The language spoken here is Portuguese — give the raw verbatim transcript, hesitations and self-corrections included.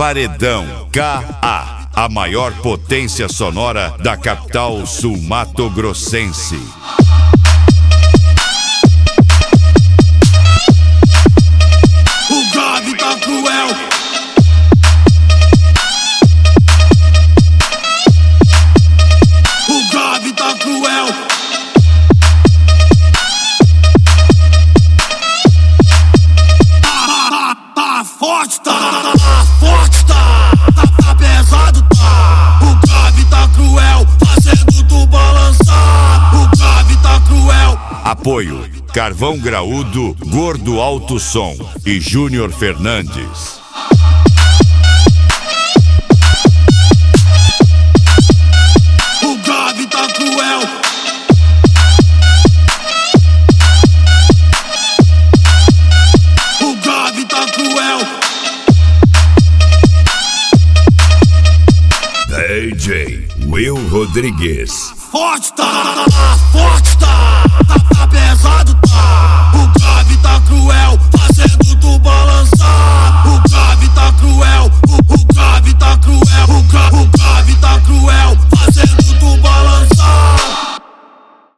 Paredão K A, a maior potência sonora da capital sul-mato-grossense. O grave tá cruel. O grave tá cruel. Tá, tá, tá forte, tá, tá forte, tá, tá, tá pesado, tá. O grave tá cruel, fazendo tu balançar. O grave tá cruel. Apoio: Carvão Graúdo, Gordo Alto Som e Júnior Fernandes. O grave tá cruel. O grave tá cruel. D J Will Rodrigues. Forte tá, tá, tá forte tá, tá, tá pesado